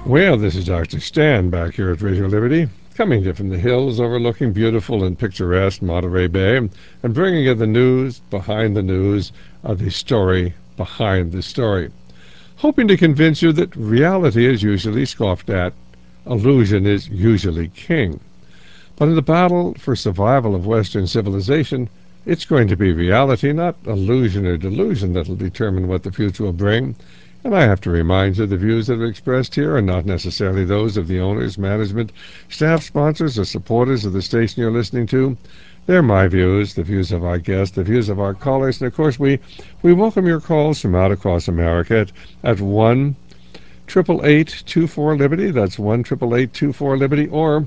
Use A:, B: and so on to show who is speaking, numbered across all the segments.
A: Well, this is Dr. Stan back here at Radio Liberty, coming to you from the hills overlooking beautiful and picturesque Monterey Bay, and bringing you the news, the story behind the story. Hoping to convince you that reality is usually scoffed at, illusion is usually king. But in the battle for survival of Western civilization, it's going to be reality, not illusion or delusion, that will determine what the future will bring. And I have to remind you, the views that are expressed here are not necessarily those of the owners, management, staff, sponsors, or supporters of the station you're listening to. They're my views, the views of our guests, the views of our callers, and of course we welcome your calls from out across America at 1-888-24-LIBERTY. That's 1-888-24-LIBERTY, or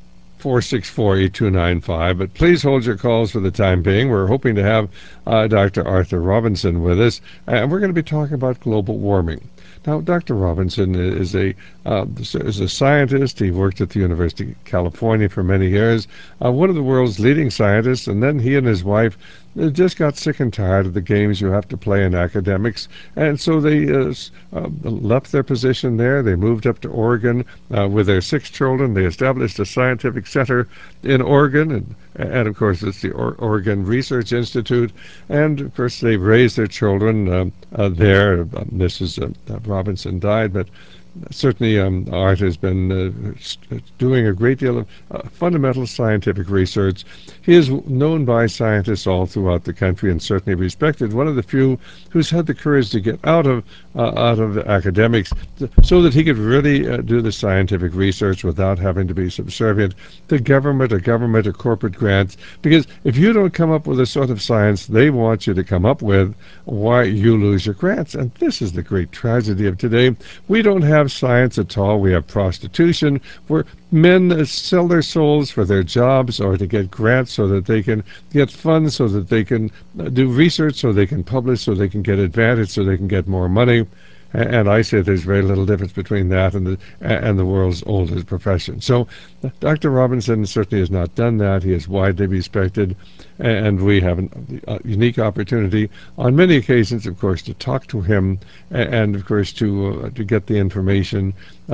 A: 464-8295. But please hold your calls for the time being. We're hoping to have Dr. Arthur Robinson with us, and we're going to be talking about global warming. Now, Dr. Robinson is a scientist. He worked at the University of California for many years, one of the world's leading scientists, and then he and his wife just got sick and tired of the games you have to play in academics, and so they left their position there. They moved up to Oregon with their 6 children. They established a scientific center in Oregon, and of course it's the Oregon Research Institute, and of course they raised their children there. Mrs. Robinson died, but certainly Art has been doing a great deal of fundamental scientific research. He is known by scientists all throughout the country and certainly respected. One of the few who's had the courage to get out of academics so that he could really do the scientific research without having to be subservient to government or corporate grants. Because if you don't come up with the sort of science they want you to come up with, why, you lose your grants. And this is the great tragedy of today. We don't have science at all. We have prostitution, where men sell their souls for their jobs or to get grants so that they can get funds, so that they can do research, so they can publish, so they can get advantage, so they can get more money. And I say there's very little difference between that and the world's oldest profession. So Dr. Robinson certainly has not done that. He is widely respected, and we have a unique opportunity on many occasions, of course, to talk to him and of course, to get the information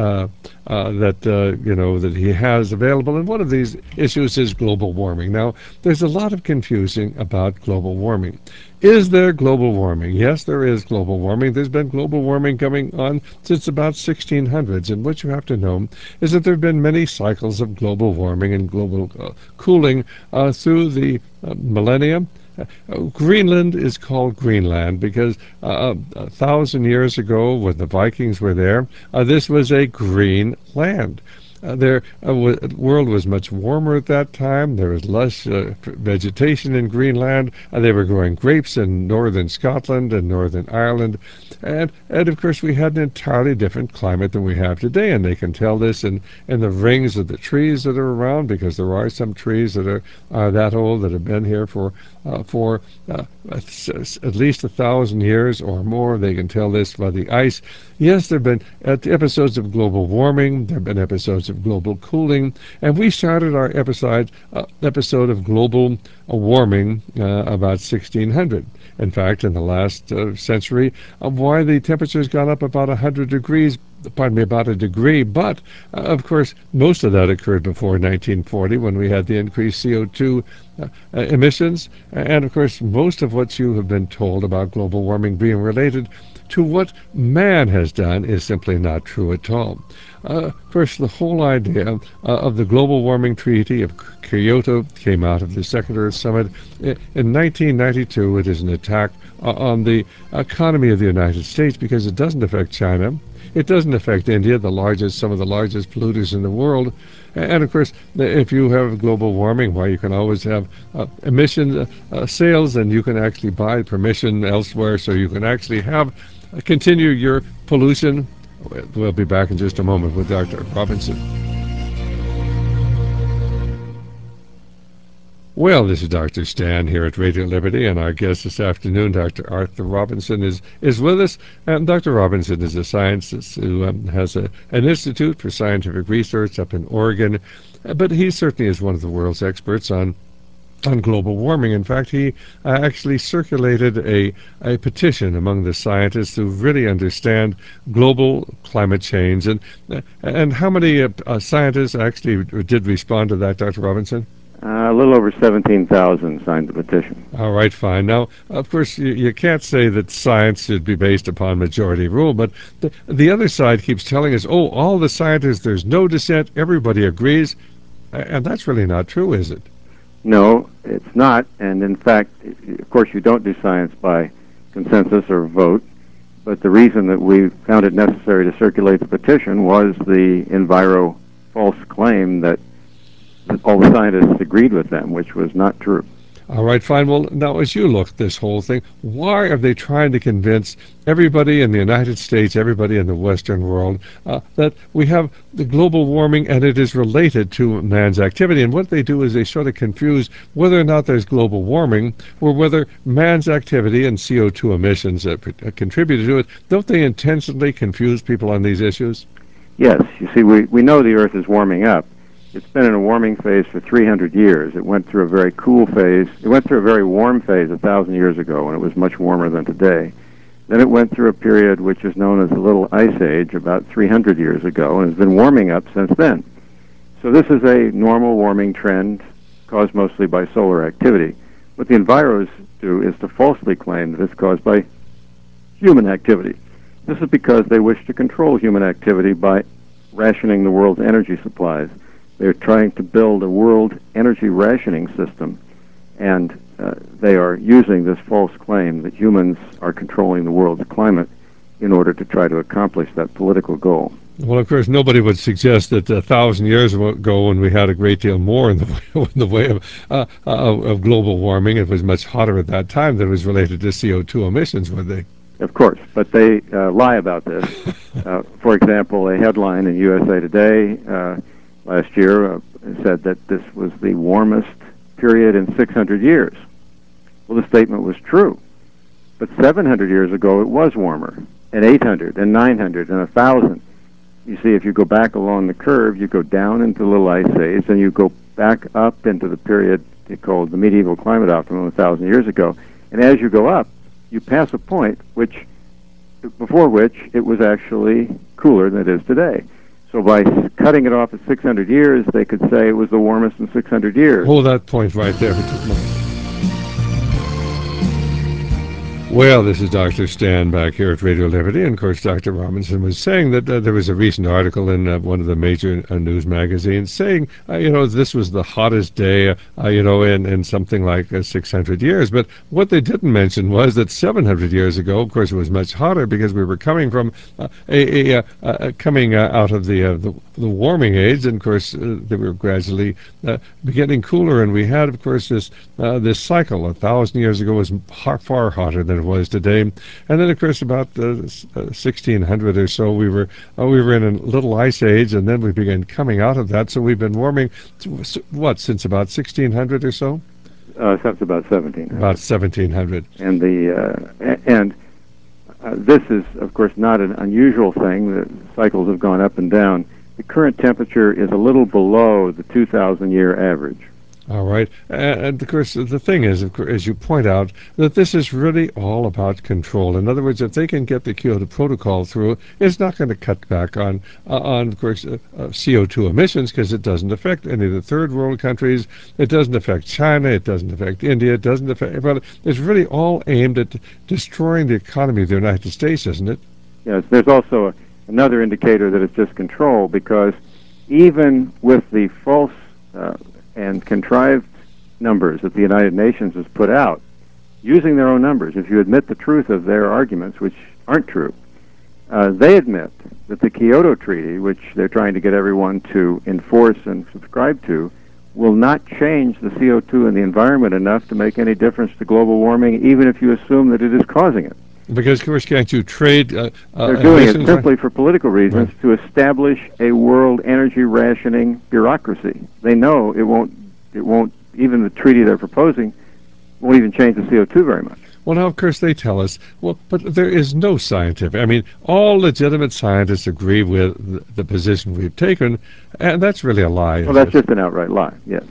A: that he has available. And one of these issues is global warming. Now, there's a lot of confusing about global warming. Is there global warming? Yes, there is global warming. There's been global warming going on since about 1600s. And what you have to know is that there have been many cycles of global warming and global cooling through the millennia. Greenland is called Greenland because 1,000 years ago, when the Vikings were there, this was a green land. The world was much warmer at that time. There was less vegetation in Greenland. They were growing grapes in northern Scotland and northern Ireland. And of course, we had an entirely different climate than we have today. And they can tell this in the rings of the trees that are around, because there are some trees that are that old that have been here for at least 1,000 years or more. They can tell this by the ice. Yes, there have been episodes of global warming. There have been episodes of global cooling. And we started our episode of global warming about 1600. In fact, in the last century, why the temperature has gone up about 100 degrees, about a degree, but of course most of that occurred before 1940, when we had the increased CO2 emissions, and of course most of what you have been told about global warming being related to what man has done is simply not true at all. First, the whole idea of the Global Warming Treaty of Kyoto came out of the Second Earth Summit in 1992. It is an attack on the economy of the United States because it doesn't affect China. It doesn't affect India, some of the largest polluters in the world. And of course, if you have global warming, well, you can always have emission sales, and you can actually buy permission elsewhere, so you can actually continue your pollution. We'll be back in just a moment with Dr. Robinson. Well, this is Dr. Stan here at Radio Liberty, and our guest this afternoon, Dr. Arthur Robinson, is with us. And Dr. Robinson is a scientist who has an institute for scientific research up in Oregon, but he certainly is one of the world's experts on on global warming. In fact, he actually circulated a petition among the scientists to really understand global climate change. And how many scientists actually did respond to that, Dr. Robinson?
B: A little over 17,000 signed the petition.
A: All right, fine. Now, of course, you can't say that science should be based upon majority rule, but the other side keeps telling us, oh, all the scientists, there's no dissent, everybody agrees. And that's really not true, is it?
B: No, it's not. And in fact, of course, you don't do science by consensus or vote. But the reason that we found it necessary to circulate the petition was the Enviro false claim that all the scientists agreed with them, which was not true.
A: All right, fine. Well, now, as you look at this whole thing, why are they trying to convince everybody in the United States, everybody in the Western world, that we have the global warming and it is related to man's activity? And what they do is they sort of confuse whether or not there's global warming or whether man's activity and CO2 emissions contributed to it. Don't they intentionally confuse people on these issues?
B: Yes. You see, we know the Earth is warming up. It's been in a warming phase for 300 years. It went through a very cool phase. It went through a very warm phase 1,000 years ago when it was much warmer than today. Then it went through a period which is known as the Little Ice Age about 300 years ago and has been warming up since then. So this is a normal warming trend caused mostly by solar activity. What the enviros do is to falsely claim that it's caused by human activity. This is because they wish to control human activity by rationing the world's energy supplies. They're trying to build a world energy rationing system, and they are using this false claim that humans are controlling the world's climate in order to try to accomplish that political goal.
A: Well, of course, nobody would suggest that 1,000 years ago, when we had a great deal more in the way of global warming, it was much hotter at that time that it was related to CO2 emissions, would they?
B: Of course, but they lie about this. For example, a headline in USA Today last year said that this was the warmest period in 600 years. Well, the statement was true. But 700 years ago, it was warmer, and 800, and 900, and 1,000. You see, if you go back along the curve, you go down into the Little Ice Age, and you go back up into the period called the medieval climate optimum 1,000 years ago. And as you go up, you pass a point before which it was actually cooler than it is today. So by cutting it off at 600 years, they could say it was the warmest in 600 years.
A: Hold that point right there for 2 minutes. Well, this is Dr. Stan back here at Radio Liberty, and of course Dr. Robinson was saying that there was a recent article in one of the major news magazines saying, this was the hottest day, in something like 600 years. But what they didn't mention was that 700 years ago, of course, it was much hotter because we were coming from coming out of the warming age, and of course they were gradually getting cooler, and we had, of course, this cycle 1,000 years ago was far hotter than it was today. And then, of course, about 1600 or so, we were in a little ice age, and then we began coming out of that. So we've been warming, since about 1600 or so?
B: Since about 1700.
A: About 1700.
B: And this is, of course, not an unusual thing. The cycles have gone up and down. The current temperature is a little below the 2,000-year average.
A: All right. And, of course, the thing is, as you point out, that this is really all about control. In other words, if they can get the Kyoto Protocol through, it's not going to cut back on of course, CO2 emissions, because it doesn't affect any of the third world countries. It doesn't affect China. It doesn't affect India. It doesn't affect... But it's really all aimed at destroying the economy of the United States, isn't it?
B: Yes. There's also another indicator that it's just control, because even with the false and contrived numbers that the United Nations has put out, using their own numbers, if you admit the truth of their arguments, which aren't true, they admit that the Kyoto Treaty, which they're trying to get everyone to enforce and subscribe to, will not change the CO2 in the environment enough to make any difference to global warming, even if you assume that it is causing it.
A: Because, of course, can't you trade...
B: They're doing it simply for political reasons, right, to establish a world energy rationing bureaucracy. They know it won't, even the treaty they're proposing won't even change the CO2 very much.
A: Well, now, of course, they tell us, but there is no scientific... all legitimate scientists agree with the position we've taken, and that's really a lie.
B: Well, that's just an outright lie, yes.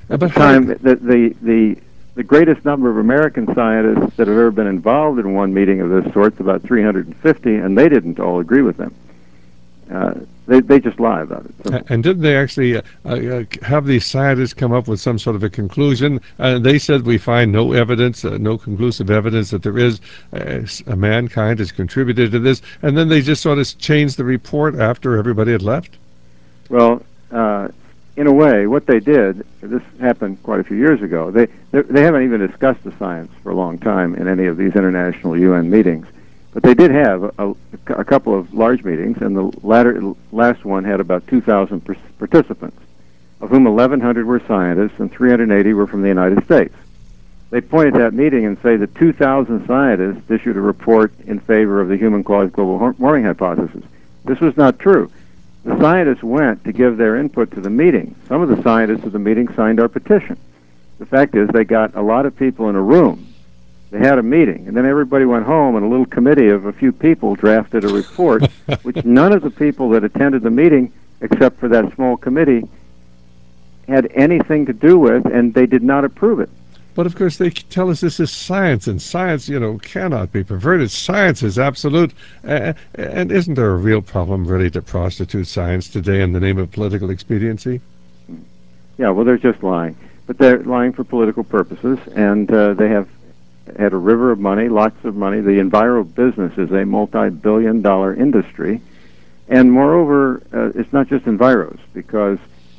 B: At the
A: But how?
B: time, the greatest number of American scientists that have ever been involved in one meeting of this sort is about 350, and they didn't all agree with them. They just lie about it. Simple.
A: And didn't they actually have these scientists come up with some sort of a conclusion? They said we find no evidence, no conclusive evidence that there is mankind has contributed to this, and then they just sort of changed the report after everybody had left.
B: Well, in a way, what they did, this happened quite a few years ago. They haven't even discussed the science for a long time in any of these international UN meetings. But they did have a couple of large meetings, and the last one had about 2,000 participants, of whom 1,100 were scientists and 380 were from the United States. They point at that meeting and say that 2,000 scientists issued a report in favor of the human-caused global warming hypothesis. This was not true. The scientists went to give their input to the meeting. Some of the scientists at the meeting signed our petition. The fact is they got a lot of people in a room. They had a meeting, and then everybody went home, and a little committee of a few people drafted a report, which none of the people that attended the meeting, except for that small committee, had anything to do with, and they did not approve it.
A: But of course, they tell us this is science, and science, cannot be perverted. Science is absolute. And isn't there a real problem, really, to prostitute science today in the name of political expediency?
B: Yeah, well, they're just lying. But they're lying for political purposes, and they have had a river of money, lots of money. The enviro business is a multi-billion-dollar industry. And moreover, it's not just enviros, because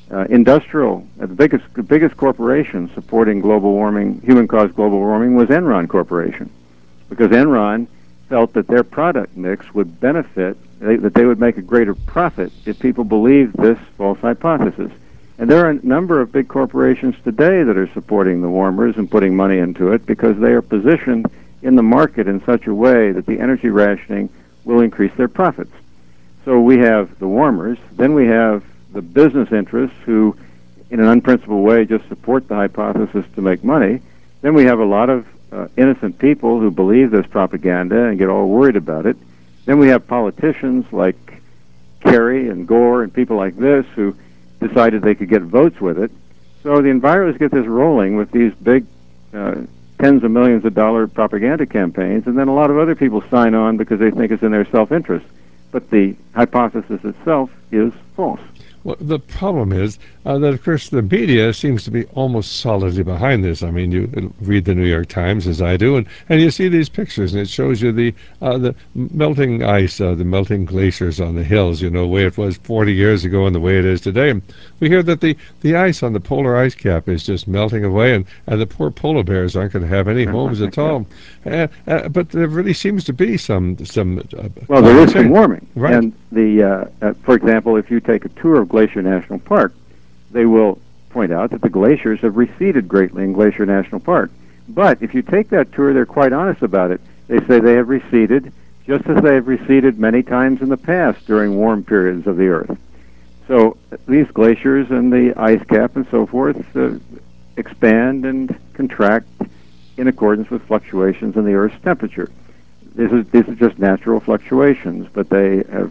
B: the biggest corporation supporting global warming, human-caused global warming, was Enron Corporation, because Enron felt that their product mix would benefit, that they would make a greater profit if people believed this false hypothesis. And there are a number of big corporations today that are supporting the warmers and putting money into it because they are positioned in the market in such a way that the energy rationing will increase their profits. So we have the warmers, then we have the business interests who, in an unprincipled way, just support the hypothesis to make money. Then we have a lot of innocent people who believe this propaganda and get all worried about it. Then we have politicians like Kerry and Gore and people like this who decided they could get votes with it. So the enviros get this rolling with these big tens of millions of dollar propaganda campaigns, and then a lot of other people sign on because they think it's in their self-interest. But the hypothesis itself is false.
A: Well, the problem is that, of course, the media seems to be almost solidly behind this. I mean, you read the New York Times, as I do, and you see these pictures, and it shows you the melting ice, the melting glaciers on the hills, the way it was 40 years ago and the way it is today. We hear that the ice on the polar ice cap is just melting away, and the poor polar bears aren't going to have any homes at all. But there really seems to be some
B: well, there is some warming.
A: Right.
B: And for example, if you take a tour of Glacier National Park, they will point out that the glaciers have receded greatly in Glacier National Park. But if you take that tour, they're quite honest about it. They say they have receded just as they have receded many times in the past during warm periods of the Earth. So these glaciers and the ice cap and so forth expand and contract in accordance with fluctuations in the Earth's temperature. These are just natural fluctuations, but they have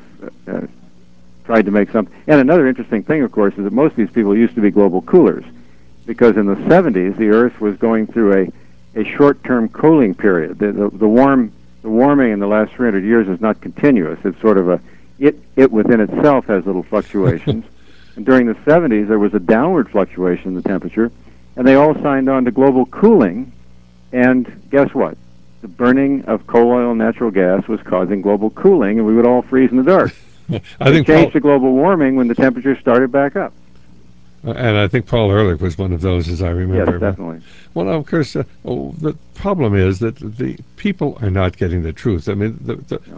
B: tried to make some. And another interesting thing, of course, is that most of these people used to be global coolers, because in the 70s the Earth was going through a short-term cooling period. The warming in the last 300 years is not continuous. It's sort of it within itself has little fluctuations. And during the 70s there was a downward fluctuation in the temperature, and they all signed on to global cooling. And guess what? The burning of coal oil and natural gas was causing global cooling, and we would all freeze in the dark.
A: I think
B: changed to global warming when the temperature started back up.
A: And I think Paul Ehrlich was one of those, as I remember.
B: Yes, definitely.
A: Well, of course, the problem is that the people are not getting the truth. I mean,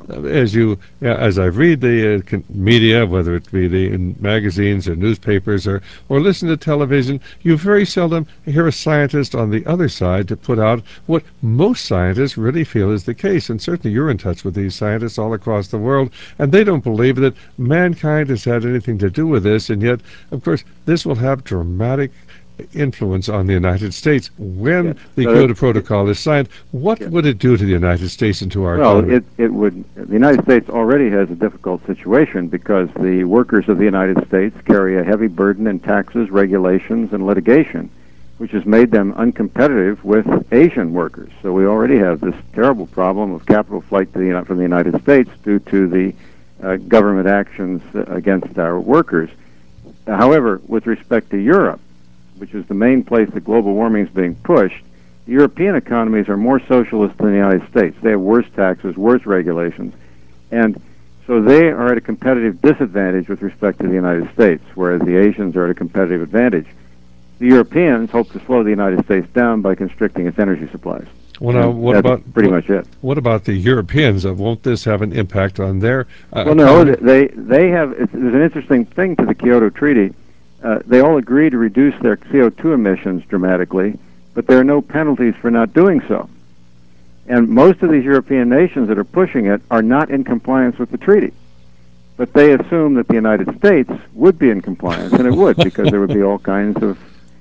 A: as I read the media, whether it be in magazines or newspapers or listen to television, you very seldom hear a scientist on the other side to put out what most scientists really feel is the case. And certainly you're in touch with these scientists all across the world, and they don't believe that mankind has had anything to do with this, and yet, of course, this will have dramatic influence on the United States when the Kyoto Protocol is signed. What would it do to the United States and to our economy?
B: Well, it would. The United States already has a difficult situation because the workers of the United States carry a heavy burden in taxes, regulations, and litigation. which has made them uncompetitive with Asian workers. So we already have this terrible problem of capital flight to from the United States due to the government actions against our workers. However, with respect to Europe, which is the main place that global warming is being pushed, the European economies are more socialist than the United States. They have worse taxes, worse regulations, and so they are at a competitive disadvantage with respect to the United States, whereas the Asians are at a competitive advantage. The Europeans hope to slow the United States down by constricting its energy supplies.
A: Well, now,
B: that's pretty much it.
A: What about the Europeans? Won't this have an impact on their
B: well, no, they have. There's an interesting thing to the Kyoto Treaty. They all agree to reduce their CO2 emissions dramatically, but there are no penalties for not doing so. And most of these European nations that are pushing it are not in compliance with the treaty. But they assume that the United States would be in compliance, and it would, because there would be all kinds of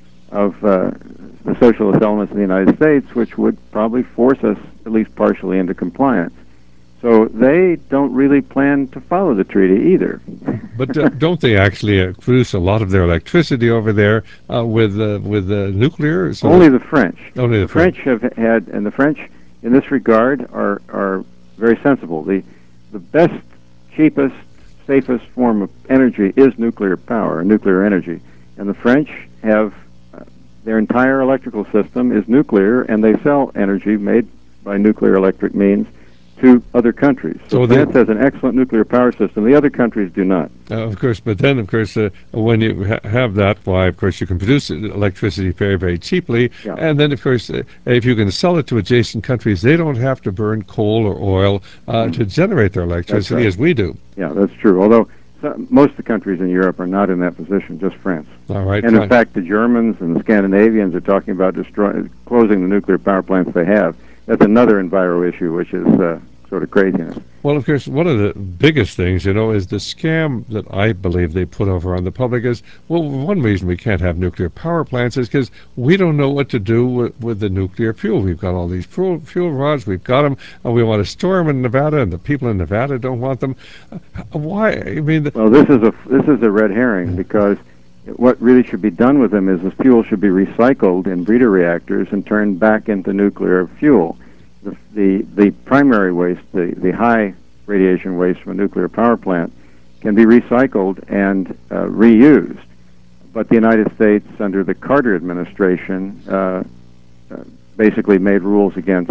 B: the socialist elements in the United States, which would probably force us, at least partially, into compliance. So they don't really plan to follow the treaty either.
A: But don't they actually produce a lot of their electricity over there with nuclear? So
B: only the French.
A: Only the French
B: have had, and the French, in this regard, are very sensible. The best, cheapest, safest form of energy is nuclear power, nuclear energy. And the French have their entire electrical system is nuclear, and they sell energy made by nuclear electric means to other countries. So France has an excellent nuclear power system. The other countries do not.
A: Of course, but then, of course, when you have that, why, of course, you can produce electricity very, very cheaply. Yeah. And then, of course, if you can sell it to adjacent countries, they don't have to burn coal or oil to generate their electricity as we do.
B: Yeah, that's true. Although most of the countries in Europe are not in that position, just France.
A: All right.
B: And in fact, the Germans and the Scandinavians are talking about closing the nuclear power plants they have. That's another enviro issue, which is sort of craziness.
A: Well, of course, one of the biggest things, is the scam that I believe they put over on the public is, well, one reason we can't have nuclear power plants is because we don't know what to do with the nuclear fuel. We've got all these fuel rods, we've got them, and we want to store them in Nevada, and the people in Nevada don't want them. Why? I mean,
B: well, this is a red herring, because what really should be done with them is the fuel should be recycled in breeder reactors and turned back into nuclear fuel. The primary waste, the high radiation waste from a nuclear power plant, can be recycled and reused. But the United States, under the Carter administration, basically made rules against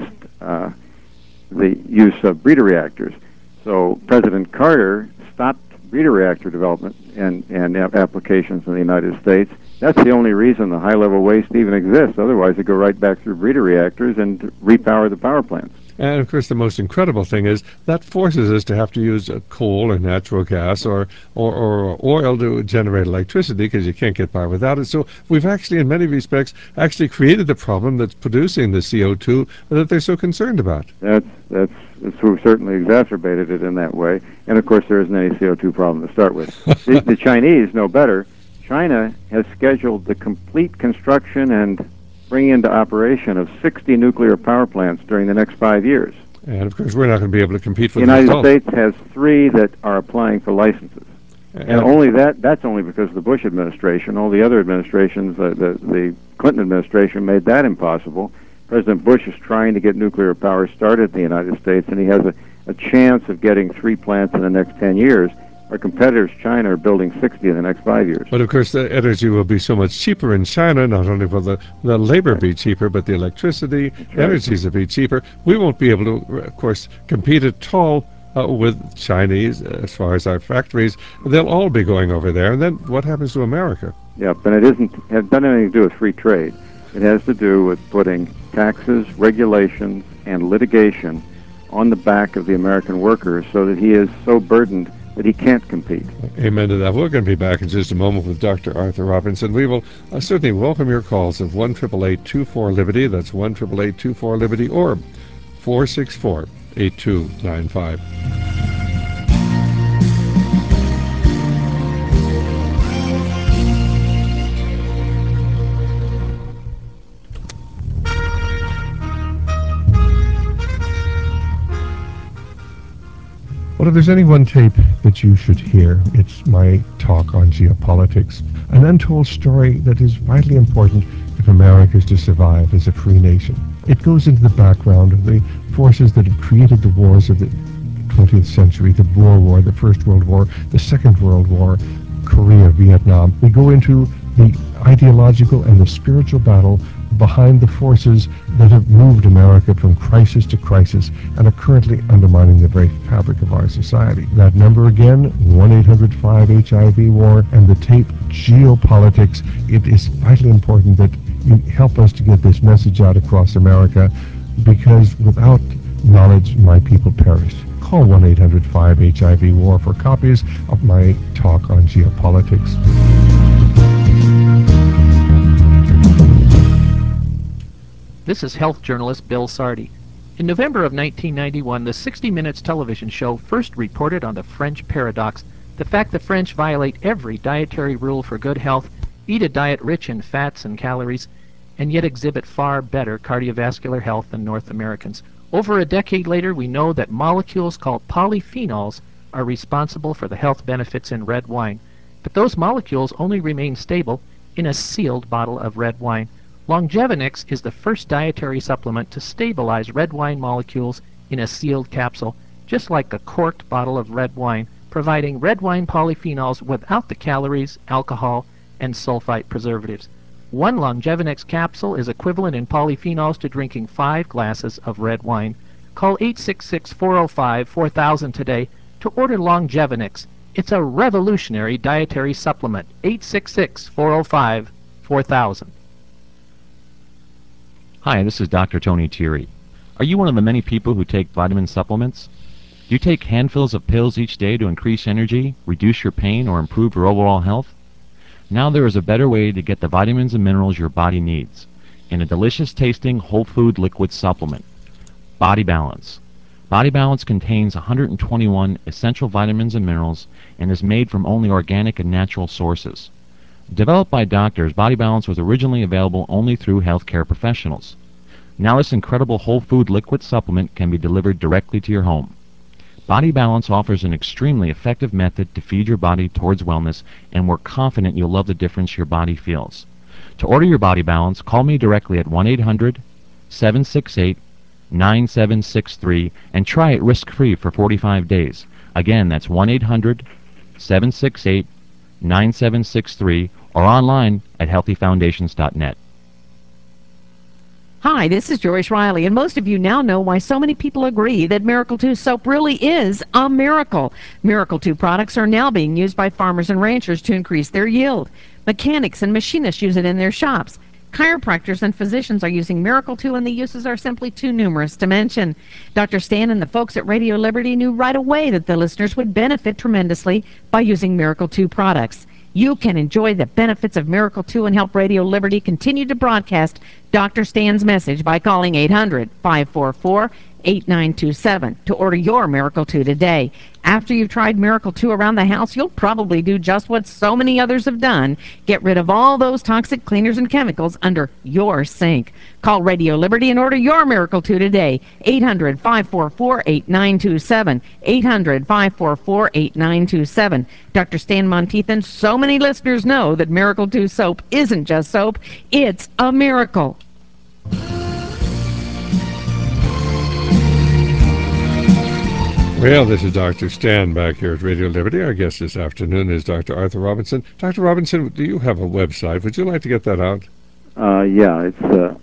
B: the use of breeder reactors. So President Carter stopped breeder reactor development and applications in the United States. That's the only reason the high-level waste even exists. Otherwise, it go right back through breeder reactors and repower the power plants.
A: And, of course, the most incredible thing is that forces us to have to use coal or natural gas or oil to generate electricity, because you can't get by without it. So we've actually, in many respects, actually created the problem that's producing the CO2 that they're so concerned about.
B: We've certainly exacerbated it in that way. And, of course, there isn't any CO2 problem to start with. The Chinese know better. China has scheduled the complete construction and bring into operation of 60 nuclear power plants during the next 5 years.
A: And, of course, we're not going to be able to compete for
B: the United States has 3 that are applying for licenses. And only that's only because of the Bush administration. All the other administrations, the Clinton administration made that impossible. President Bush is trying to get nuclear power started in the United States, and he has a chance of getting 3 plants in the next 10 years. Our competitors, China, are building 60 in the next 5 years.
A: But, of course, the energy will be so much cheaper in China. Not only will the labor be cheaper, but the electricity, energies will be cheaper. We won't be able to, of course, compete at all with Chinese as far as our factories. They'll all be going over there. And then what happens to America?
B: Yep, and it doesn't have anything to do with free trade. It has to do with putting taxes, regulations, and litigation on the back of the American worker so that he is so burdened that he can't compete.
A: Amen to that. We're going to be back in just a moment with Dr. Arthur Robinson. We will certainly welcome your calls at 1-888-24-LIBERTY. That's 1-888-24-LIBERTY or 464-8295. Well, if there's any one tape that you should hear, it's my talk on geopolitics, an untold story that is vitally important if if America is to survive as a free nation. It goes into the background of the forces that have created the wars of the 20th century, the Boer War, the First World War, the Second World War, Korea, Vietnam. We go into the ideological and the spiritual battle behind the forces that have moved America from crisis to crisis and are currently undermining the very fabric of our society. That number again, 1-800-5-HIV-WAR, and the tape Geopolitics. It is vitally important that you help us to get this message out across America, because without knowledge, my people perish. Call 1-800-5-HIV-WAR for copies of my talk on geopolitics.
C: This is health journalist Bill Sardi. In November of 1991, the 60 Minutes television show first reported on the French paradox, the fact the French violate every dietary rule for good health, eat a diet rich in fats and calories, and yet exhibit far better cardiovascular health than North Americans. Over a decade later, we know that molecules called polyphenols are responsible for the health benefits in red wine, but those molecules only remain stable in a sealed bottle of red wine. Longevinix is the first dietary supplement to stabilize red wine molecules in a sealed capsule, just like a corked bottle of red wine, providing red wine polyphenols without the calories, alcohol, and sulfite preservatives. One Longevinix capsule is equivalent in polyphenols to drinking 5 glasses of red wine. Call 866-405-4000 today to order Longevinix. It's a revolutionary dietary supplement. 866-405-4000.
D: Hi, this is Dr. Tony Thierry. Are you one of the many people who take vitamin supplements? Do you take handfuls of pills each day to increase energy, reduce your pain, or improve your overall health? Now there is a better way to get the vitamins and minerals your body needs in a delicious tasting whole food liquid supplement. Body Balance. Body Balance contains 121 essential vitamins and minerals and is made from only organic and natural sources. Developed by doctors, Body Balance was originally available only through healthcare professionals. Now this incredible whole food liquid supplement can be delivered directly to your home. Body Balance offers an extremely effective method to feed your body towards wellness, and we're confident you'll love the difference your body feels. To order your Body Balance, call me directly at 1-800-768-9763 and try it risk-free for 45 days. Again, that's 1-800-768-9763 or online at healthyfoundations.net.
E: Hi, this is Joyce Riley, and most of you now know why so many people agree that Miracle 2 soap really is a miracle. Miracle 2 products are now being used by farmers and ranchers to increase their yield. Mechanics and machinists use it in their shops. Chiropractors and physicians are using Miracle 2, and the uses are simply too numerous to mention. Dr. Stan and the folks at Radio Liberty knew right away that the listeners would benefit tremendously by using Miracle 2 products. You can enjoy the benefits of Miracle 2 and help Radio Liberty continue to broadcast Dr. Stan's message by calling 800-544-8927 to order your Miracle 2 today. After you've tried Miracle 2 around the house, you'll probably do just what so many others have done. Get rid of all those toxic cleaners and chemicals under your sink. Call Radio Liberty and order your Miracle 2 today. 800-544-8927. 800-544-8927. Dr. Stan Monteith, so many listeners know that Miracle 2 soap isn't just soap, it's a miracle.
A: Well, this is Dr. Stan back here at Radio Liberty. Our guest this afternoon is Dr. Arthur Robinson. Dr. Robinson, do you have a website? Would you like to get that out?
B: Yeah, it's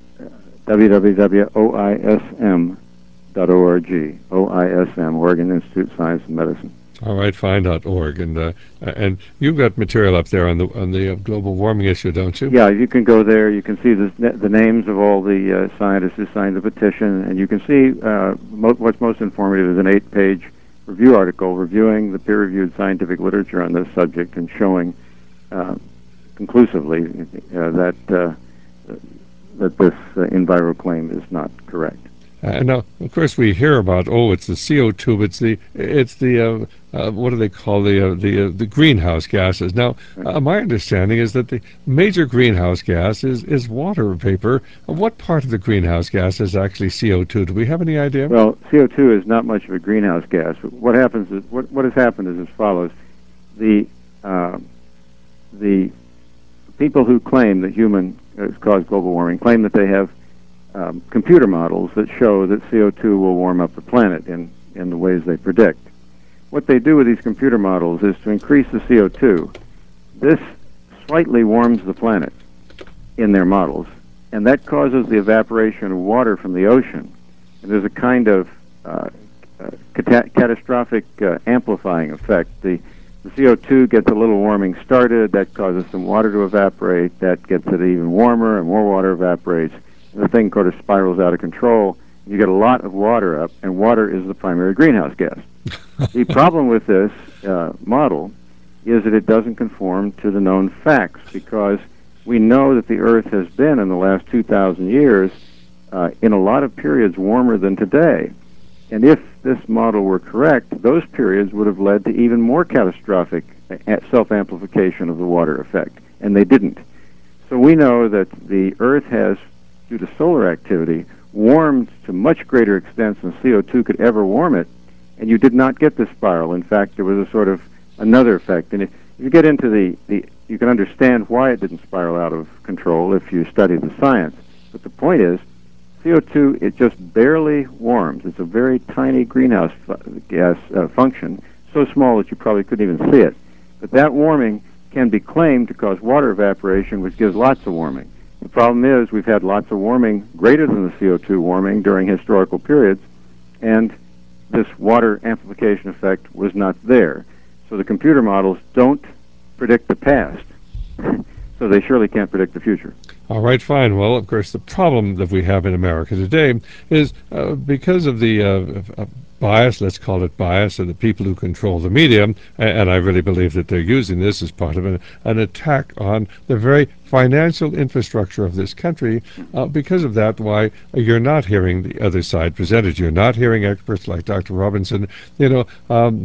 B: www.oism.org. OISM, Oregon Institute of Science and Medicine.
A: All right, fine.org. And you've got material up there on the global warming issue, don't you?
B: Yeah, you can go there. You can see the names of all the scientists who signed the petition, and you can see what's most informative is an 8-page review article reviewing the peer-reviewed scientific literature on this subject and showing conclusively that this in-vitro claim is not correct.
A: Now, of course, we hear about it's the CO2, it's the what do they call the greenhouse gases? Now, my understanding is that the major greenhouse gas is water vapor. What part of the greenhouse gas is actually CO2? Do we have any idea?
B: Well, CO2 is not much of a greenhouse gas. What happens is what has happened is as follows: the people who claim that human has caused global warming claim that they have computer models that show that CO2 will warm up the planet in the ways they predict. What they do with these computer models is to increase the CO2. This slightly warms the planet in their models, and that causes the evaporation of water from the ocean. And there's a kind of catastrophic amplifying effect. The CO2 gets a little warming started, that causes some water to evaporate, that gets it even warmer, and more water evaporates, and the thing sort of spirals out of control. You get a lot of water up, and water is the primary greenhouse gas. The problem with this model is that it doesn't conform to the known facts, because we know that the Earth has been, in the last 2,000 years, in a lot of periods warmer than today. And if this model were correct, those periods would have led to even more catastrophic self-amplification of the water effect, and they didn't. So we know that the Earth has, due to solar activity, warmed to much greater extents than CO2 could ever warm it, and you did not get this spiral. In fact, there was a sort of another effect. And if you get into you can understand why it didn't spiral out of control if you study the science. But the point is, CO2, it just barely warms. It's a very tiny greenhouse gas function, so small that you probably couldn't even see it. But that warming can be claimed to cause water evaporation, which gives lots of warming. The problem is we've had lots of warming greater than the CO2 warming during historical periods, and this water amplification effect was not there. So the computer models don't predict the past, so they surely can't predict the future.
A: All right, fine. Well, of course, the problem that we have in America today is because of the bias, let's call it bias, of the people who control the media, and I really believe that they're using this as part of an attack on the very financial infrastructure of this country. Because of that, why you're not hearing the other side presented. You're not hearing experts like Dr. Robinson, on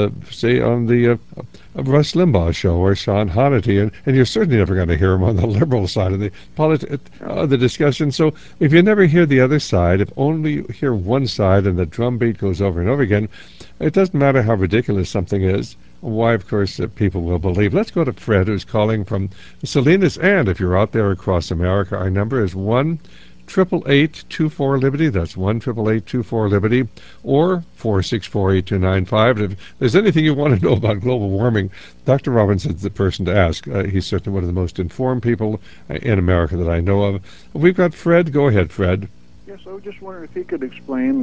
A: the Rush Limbaugh show or Sean Hannity, and you're certainly never going to hear him on the liberal side of the discussion. So if you never hear the other side, if only you hear one side and the drumbeat goes over and over again, it doesn't matter how ridiculous something is. Why, of course, people will believe. Let's go to Fred, who's calling from Salinas. And if you're out there across America, our number is 1-888-24-LIBERTY. That's 1-888-24-LIBERTY, or 464-8295. If there's anything you want to know about global warming, Dr. Robinson's the person to ask. He's certainly one of the most informed people in America that I know of. We've got Fred. Go ahead, Fred.
F: Yes, I was just wondering if he could explain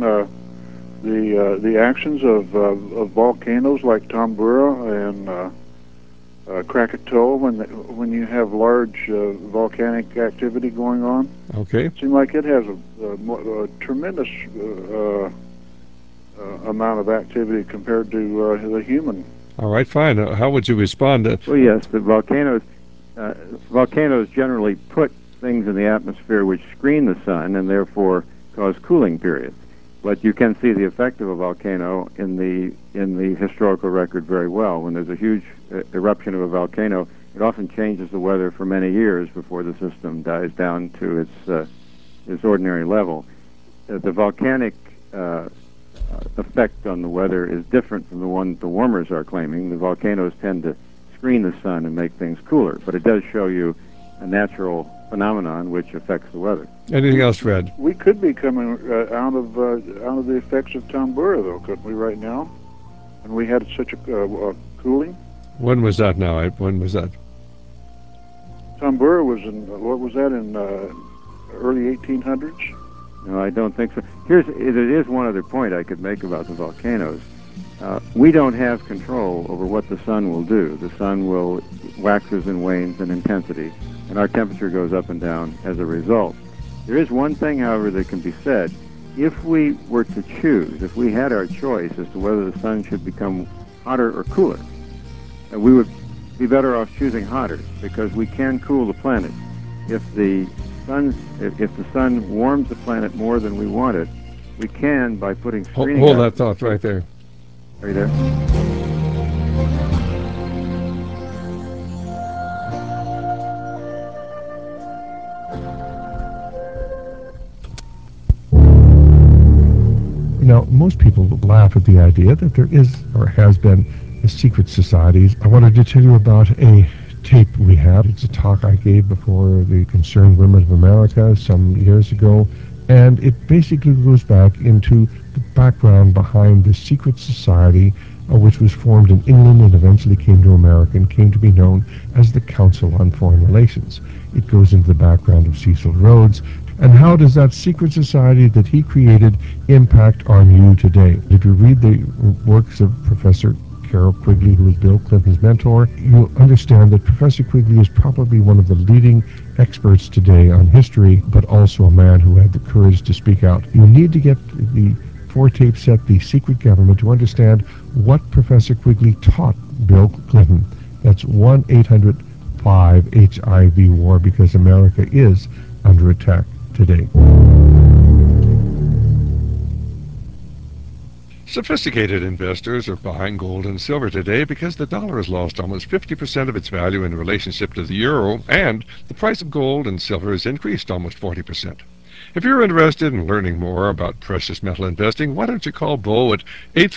F: the actions of volcanoes like Tambora and Krakatoa when you have large volcanic activity going on.
A: Okay.
F: It seems like it has a tremendous amount of activity compared to the human.
A: All right, fine. How would you respond to?
B: Well, yes, the volcanoes generally put things in the atmosphere which screen the sun and therefore cause cooling periods. But you can see the effect of a volcano in the historical record very well. When there's a huge eruption of a volcano, it often changes the weather for many years before the system dies down to its ordinary level. The volcanic effect on the weather is different from the one the warmers are claiming. The volcanoes tend to screen the sun and make things cooler, but it does show you a natural phenomenon which affects the weather.
A: Anything else, Fred?
F: We could be coming out of the effects of Tambora, though, couldn't we, right now? And we had such a cooling.
A: When was that now? When was that?
F: Tambora was in, what was that, in early 1800s?
B: No, I don't think so. There is one other point I could make about the volcanoes. We don't have control over what the sun will do. The sun will waxes and wanes in intensity, and our temperature goes up and down as a result. There is one thing, however, that can be said. If we were to choose, if we had our choice as to whether the sun should become hotter or cooler, we would be better off choosing hotter, because we can cool the planet. If the sun warms the planet more than we want it, we can, by putting screening...
A: Hold that thought right there.
B: Are you there?
A: Now, most people laugh at the idea that there is or has been secret societies. I wanted to tell you about a tape we have. It's a talk I gave before the Concerned Women of America some years ago, and it basically goes back into the background behind the secret society which was formed in England and eventually came to America and came to be known as the Council on Foreign Relations. It goes into the background of Cecil Rhodes, and how does that secret society that he created impact on you today? If you read the works of Professor Carroll Quigley, who was Bill Clinton's mentor, you'll understand that Professor Quigley is probably one of the leading experts today on history, but also a man who had the courage to speak out. You need to get the 4-tape set, The Secret Government, to understand what Professor Quigley taught Bill Clinton. That's 1-800-5-HIV-WAR, because America is under attack today. Sophisticated investors are buying gold and silver today because the dollar has lost almost 50% of its value in relationship to the euro, and the price of gold and silver has increased almost 40%. If you're interested in learning more about precious metal investing, why don't you call Bo at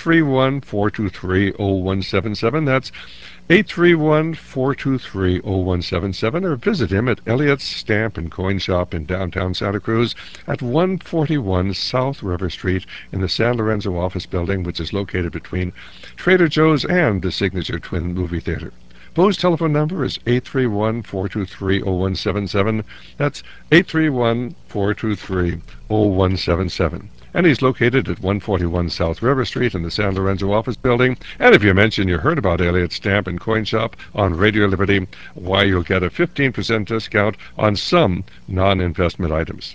A: 831-423-0177. That's 831-423-0177, or visit him at Elliott's Stamp and Coin Shop in downtown Santa Cruz at 141 South River Street in the San Lorenzo office building, which is located between Trader Joe's and the Signature Twin Movie Theater. Bo's telephone number is 831-423-0177. That's 831-423-0177. And he's located at 141 South River Street in the San Lorenzo office building. And if you mention you heard about Elliott Stamp and Coin Shop on Radio Liberty, why, you'll get a 15% discount on some non-investment items.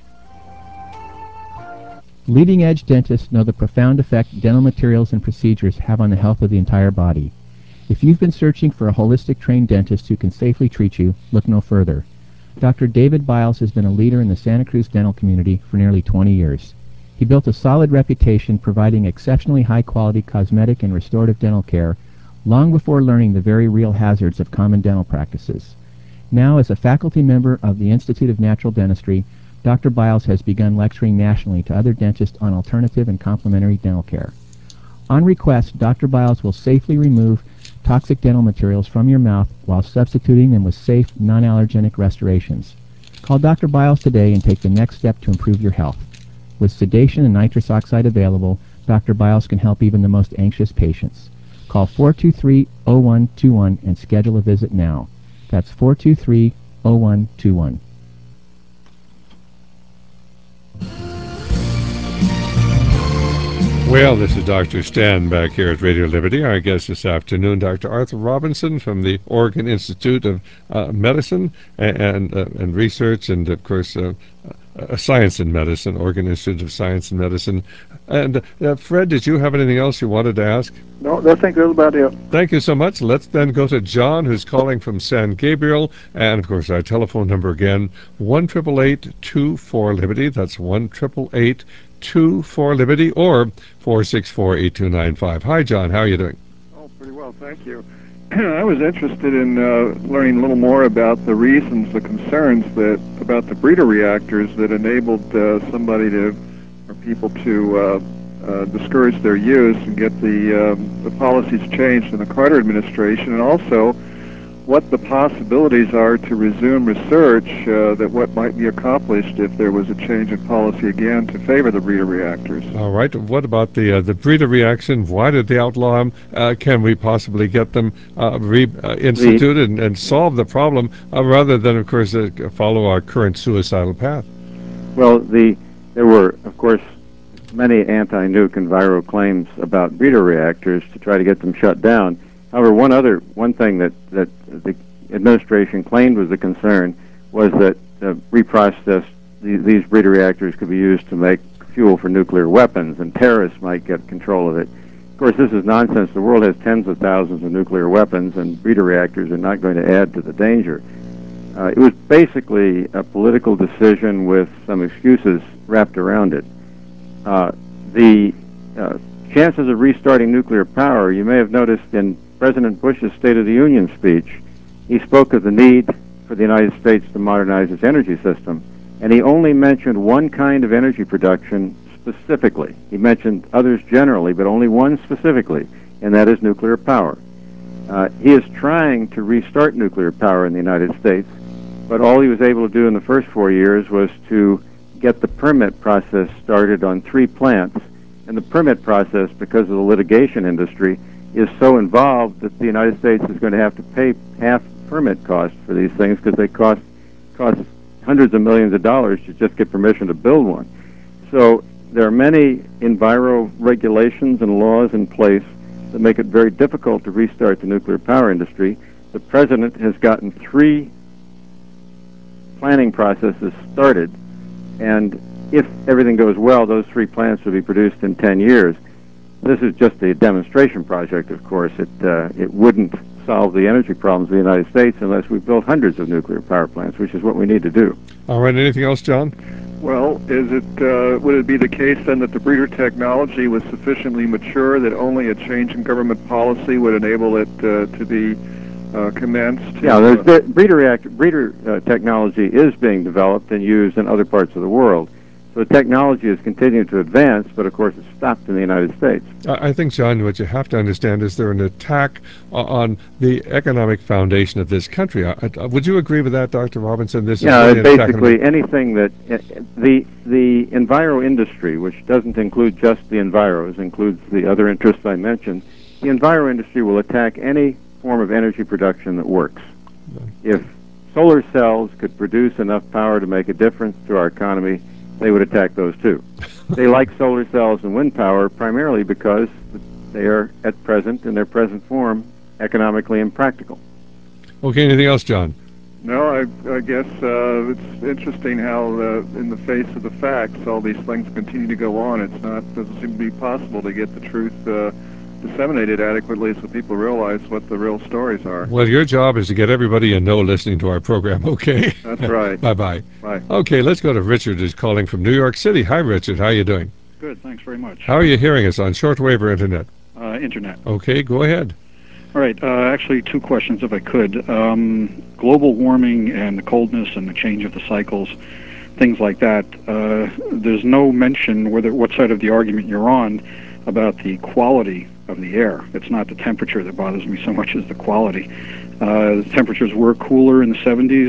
G: Leading-edge dentists know the profound effect dental materials and procedures have on the health of the entire body. If you've been searching for a holistic trained dentist who can safely treat you, look no further. Dr. David Biles has been a leader in the Santa Cruz dental community for nearly 20 years. He built a solid reputation providing exceptionally high-quality cosmetic and restorative dental care long before learning the very real hazards of common dental practices. Now, as a faculty member of the Institute of Natural Dentistry, Dr. Biles has begun lecturing nationally to other dentists on alternative and complementary dental care. On request, Dr. Biles will safely remove toxic dental materials from your mouth while substituting them with safe, non-allergenic restorations. Call Dr. Biles today and take the next step to improve your health. With sedation and nitrous oxide available, Dr. Biles can help even the most anxious patients. Call 423-0121 and schedule a visit now. That's 423-0121.
A: Well, this is Dr. Stan back here at Radio Liberty. Our guest this afternoon, Dr. Arthur Robinson from the Oregon Institute of Medicine and Research, and of course Science and Medicine, Oregon Institute of Science and Medicine. And Fred, did you have anything else you wanted to ask?
F: No, I think that's about it.
A: Thank you so much. Let's then go to John, who's calling from San Gabriel. And, of course, our telephone number again, 1-888-24-LIBERTY. That's 1-888-24-LIBERTY, or 464-8295. Hi, John. How are you doing?
F: Oh, pretty well, thank you. I was interested in learning a little more about the reasons, the concerns about the breeder reactors that enabled somebody to, or people to discourage their use and get the policies changed in the Carter administration, and also what the possibilities are to resume research that what might be accomplished if there was a change in policy again to favor the breeder reactors.
A: All right. What about the breeder reaction? Why did they outlaw them? Can we possibly get them reinstituted and solve the problem rather than, of course, follow our current suicidal path?
B: Well, there were, of course, many anti-nuke and viral claims about breeder reactors to try to get them shut down. However, one thing that the administration claimed was a concern was that these breeder reactors could be used to make fuel for nuclear weapons, and terrorists might get control of it. Of course, this is nonsense. The world has tens of thousands of nuclear weapons, and breeder reactors are not going to add to the danger. It was basically a political decision with some excuses wrapped around it. The chances of restarting nuclear power, you may have noticed in President Bush's State of the Union speech, he spoke of the need for the United States to modernize its energy system, and he only mentioned one kind of energy production specifically. He mentioned others generally, but only one specifically, and that is nuclear power. He is trying to restart nuclear power in the United States, but all he was able to do in the first 4 years was to get the permit process started on 3 plants. And the permit process, because of the litigation industry, is so involved that the United States is going to have to pay half permit costs for these things because they cost hundreds of millions of dollars to just get permission to build one. So there are many enviro regulations and laws in place that make it very difficult to restart the nuclear power industry. The president has gotten 3 planning processes started, and if everything goes well, those 3 plants will be produced in 10 years. This is just a demonstration project, of course. It wouldn't solve the energy problems of the United States unless we built hundreds of nuclear power plants, which is what we need to do.
A: All right, anything else, John?
H: Well, would it be the case then that the breeder technology was sufficiently mature that only a change in government policy would enable it to be commenced?
B: Yeah, the breeder technology is being developed and used in other parts of the world. So the technology is continuing to advance, but of course it's stopped in the United States.
A: I think, John, what you have to understand is there an attack on the economic foundation of this country. Would you agree with that, Dr. Robinson? This is really
B: basically anything that the enviro industry, which doesn't include just the enviros, includes the other interests I mentioned. The enviro industry will attack any form of energy production that works. If solar cells could produce enough power to make a difference to our economy, they would attack those too. They like solar cells and wind power primarily because they are at present, in their present form, economically impractical.
A: Okay, anything else, John?
H: No, I guess it's interesting how, in the face of the facts, all these things continue to go on. Doesn't seem to be possible to get the truth disseminated adequately so people realize what the real stories are.
A: Well, your job is to get everybody you know listening to our program, okay?
H: That's right.
A: Bye-bye.
H: Bye.
A: Okay, let's go to Richard, who's calling from New York City. Hi, Richard. How are you doing?
I: Good, thanks very much.
A: How are you hearing us, on shortwave or internet?
I: Internet.
A: Okay, go ahead.
I: All right, actually 2 questions if I could. Global warming and the coldness and the change of the cycles, things like that. There's no mention, what side of the argument you're on, about the quality of the air. It's not the temperature that bothers me so much as the quality. The temperatures were cooler in the 70s,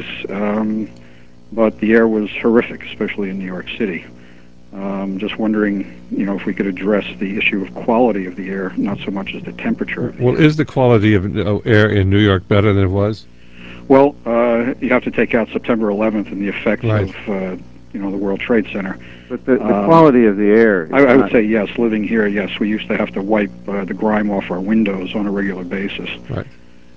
I: but the air was horrific, especially in New York City. Just wondering, if we could address the issue of quality of the air, not so much as the temperature of the air.
A: Is the quality of air in New York better than it was?
I: Well, you have to take out September 11th and the effects
A: right.
I: of the World Trade Center.
B: But the quality of the air...
I: I would say yes. Living here, yes. We used to have to wipe the grime off our windows on a regular basis.
A: Right.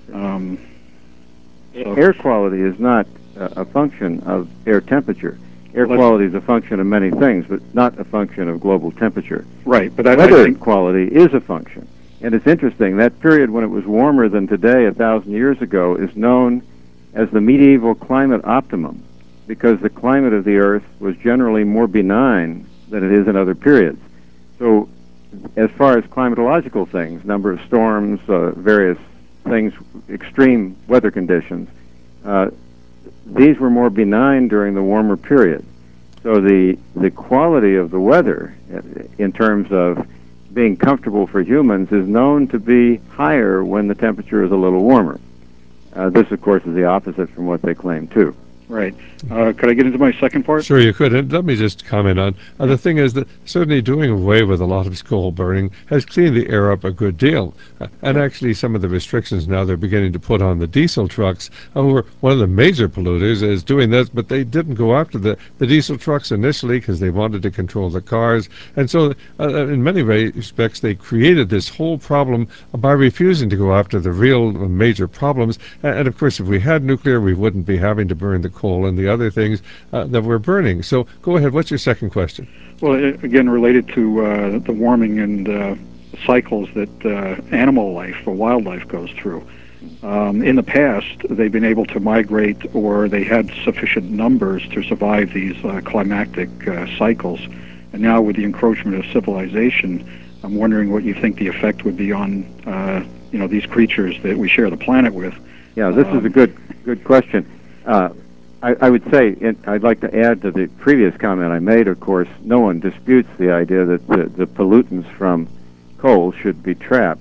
B: Air quality is not a function of air temperature. Air quality is a function of many things, but not a function of global temperature.
I: Right. But
B: weather quality is a function. And it's interesting, that period when it was warmer than today 1,000 years ago is known as the medieval climate optimum, because the climate of the Earth was generally more benign than it is in other periods. So as far as climatological things, number of storms, various things, extreme weather conditions, these were more benign during the warmer period. So the quality of the weather in terms of being comfortable for humans is known to be higher when the temperature is a little warmer. This, of course, is the opposite from what they claim, too.
I: Right. Could I get into my second part?
A: Sure, you could. And let me just comment on the thing is that certainly doing away with a lot of coal burning has cleaned the air up a good deal. And actually some of the restrictions now they're beginning to put on the diesel trucks, who were one of the major polluters, is doing this, but they didn't go after the diesel trucks initially because they wanted to control the cars. And so in many respects they created this whole problem by refusing to go after the real major problems. And of course, if we had nuclear, we wouldn't be having to burn the coal and the other things that we're burning. So go ahead. What's your second question?
I: Well, again, related to the warming and cycles that animal life or wildlife goes through. In the past, they've been able to migrate, or they had sufficient numbers to survive these climactic cycles. And now with the encroachment of civilization, I'm wondering what you think the effect would be on these creatures that we share the planet with.
B: Yeah, this is a good question. I would say, I'd like to add to the previous comment I made, of course, no one disputes the idea that the pollutants from coal should be trapped.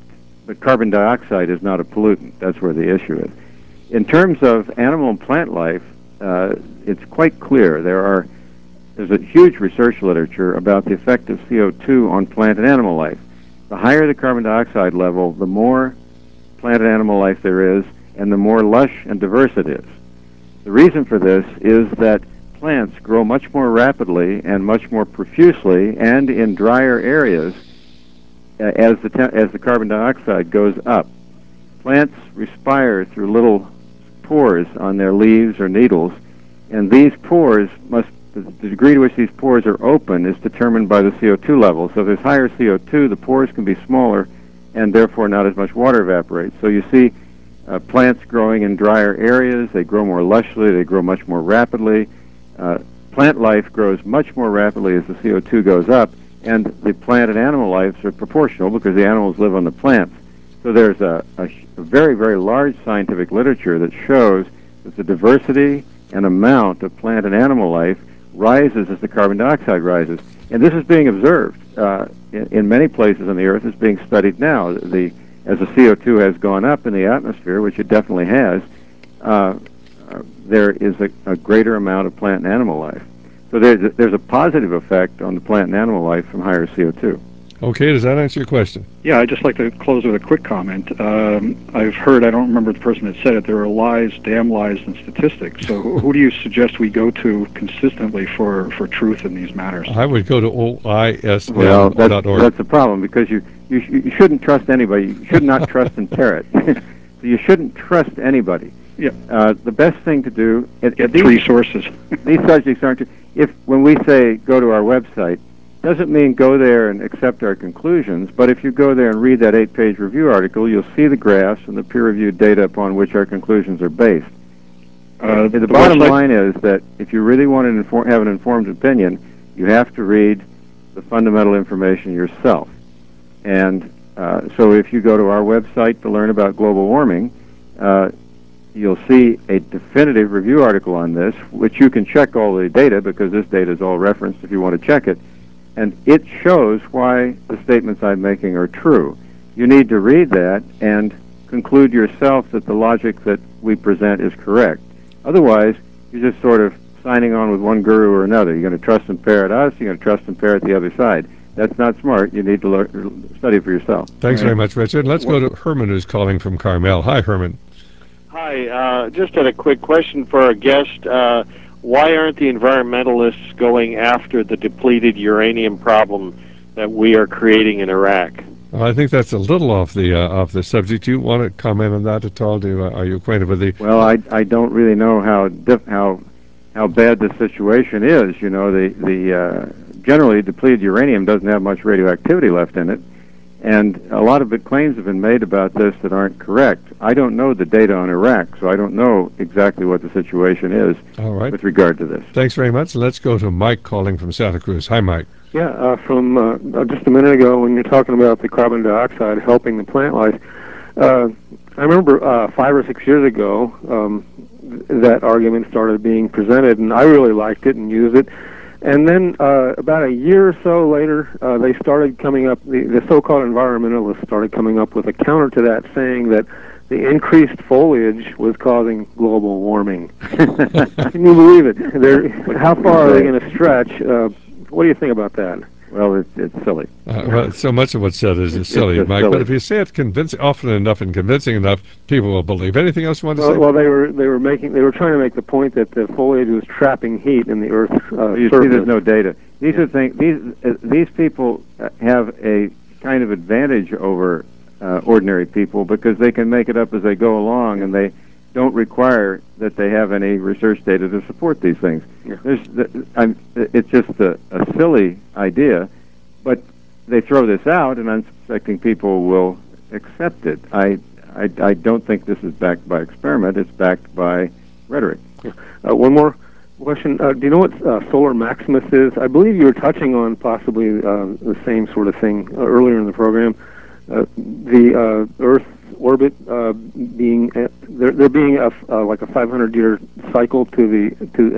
B: but carbon dioxide is not a pollutant. That's where the issue is. In terms of animal and plant life, it's quite clear. There's a huge research literature about the effect of CO2 on plant and animal life. The higher the carbon dioxide level, the more plant and animal life there is, and the more lush and diverse it is. The reason for this is that plants grow much more rapidly and much more profusely and in drier areas as the carbon dioxide goes up. Plants respire through little pores on their leaves or needles, and these pores the degree to which these pores are open is determined by the CO2 level. So if there's higher CO2, the pores can be smaller, and therefore not as much water evaporates. So you see plants growing in drier areas. They grow more lushly. They grow much more rapidly. Plant life grows much more rapidly as the CO2 goes up, and the plant and animal lives are proportional because the animals live on the plants. So there's a very, very large scientific literature that shows that the diversity and amount of plant and animal life rises as the carbon dioxide rises. And this is being observed in many places on the Earth. It's being studied now. As the CO2 has gone up in the atmosphere, which it definitely has, there is a greater amount of plant and animal life. So there's a positive effect on the plant and animal life from higher CO2.
A: Okay, does that answer your question?
I: Yeah, I'd just like to close with a quick comment. I've heard, I don't remember the person that said it, there are lies, damn lies, and statistics. So who do you suggest we go to consistently for truth in these matters?
A: I would go to OISM.org.
B: Well, that's the problem, because you shouldn't trust anybody. You should not trust in Parrot. So you shouldn't trust anybody.
I: Yeah.
B: The best thing to do...
I: Get three sources.
B: These subjects aren't... When we say go to our website, doesn't mean go there and accept our conclusions, but if you go there and read that 8-page review article, you'll see the graphs and the peer-reviewed data upon which our conclusions are based. The bottom line is that if you really want to have an informed opinion, you have to read the fundamental information yourself. And so if you go to our website to learn about global warming, you'll see a definitive review article on this, which you can check all the data, because this data is all referenced if you want to check it. And it shows why the statements I'm making are true. You need to read that and conclude yourself that the logic that we present is correct. Otherwise, you're just sort of signing on with one guru or another. You're going to trust and parrot us, you're going to trust and parrot the other side. That's not smart. You need to study for yourself.
A: Thanks very much, Richard. Let's go to Herman, who's calling from Carmel. Hi, Herman.
J: Hi. Just had a quick question for our guest. Why aren't the environmentalists going after the depleted uranium problem that we are creating in Iraq?
A: Well, I think that's a little off the subject. Do you want to comment on that at all? Are you acquainted with the...
B: Well, I don't really know how bad the situation is. You know, the generally depleted uranium doesn't have much radioactivity left in it, and a lot of claims have been made about this that aren't correct. I don't know the data on Iraq, so I don't know exactly what the situation is with regard to this.
A: Thanks very much. Let's go to Mike calling from Santa Cruz. Hi, Mike.
K: Yeah, from just a minute ago when you're talking about the carbon dioxide helping the plant life, I remember 5 or 6 years ago that argument started being presented, and I really liked it and used it. And then about a year or so later, they started coming up, the so-called environmentalists started coming up with a counter to that, saying that the increased foliage was causing global warming. Can you believe it? How far are they going to stretch? What do you think about that?
B: Well, it's silly.
A: Well, so much of what's said is silly, Mike.
B: Silly.
A: But if you say it often enough and convincing enough, people will believe. Anything else you want to say?
K: Well, they were trying to make the point that the foliage was trapping heat in the Earth's
B: you
K: surface.
B: see, there's no data. These are things. These people have a kind of advantage over ordinary people because they can make it up as they go along, and they don't require that they have any research data to support these things.
K: Yeah.
B: It's just a silly idea, but they throw this out, and I'm suspecting people will accept it. I don't think this is backed by experiment. It's backed by rhetoric.
K: Yeah. One more question. Do you know what solar maximus is? I believe you were touching on possibly the same sort of thing earlier in the program. The Earth's orbit being there being like a 500-year cycle to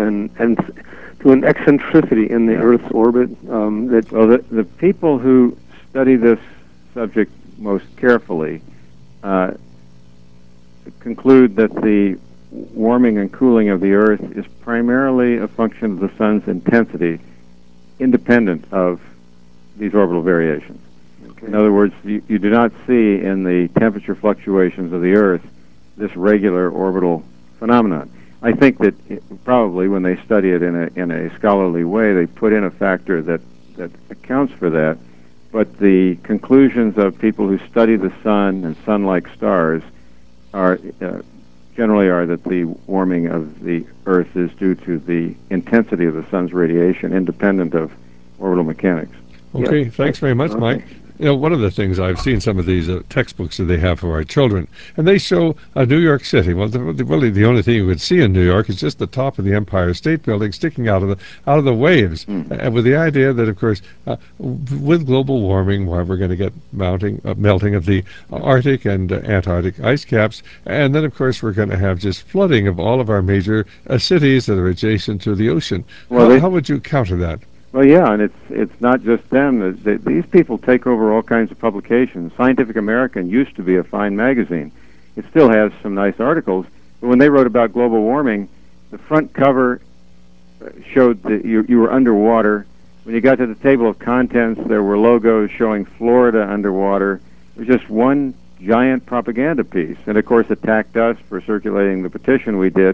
K: an eccentricity in the Earth's orbit.
B: The people who study this subject most carefully conclude that the warming and cooling of the Earth is primarily a function of the sun's intensity, independent of these orbital variations. Okay. In other words, you do not see in the temperature fluctuations of the Earth this regular orbital phenomenon. I think that probably when they study it in a scholarly way, they put in a factor that accounts for that. But the conclusions of people who study the sun and sun-like stars are generally are that the warming of the Earth is due to the intensity of the sun's radiation, independent of orbital mechanics.
A: Okay, thanks very much, Mike. You know, one of the things I've seen some of these textbooks that they have for our children, and they show New York City. Well, really, the only thing you would see in New York is just the top of the Empire State Building sticking out of the waves, with the idea that, of course, with global warming, why we're going to get melting of the Arctic and Antarctic ice caps, and then, of course, we're going to have just flooding of all of our major cities that are adjacent to the ocean. Well, how would you counter that?
B: Well, yeah, and it's not just them. These people take over all kinds of publications. Scientific American used to be a fine magazine. It still has some nice articles, but when they wrote about global warming, the front cover showed that you were underwater. When you got to the table of contents, there were logos showing Florida underwater. It was just one giant propaganda piece, and of course attacked us for circulating the petition we did.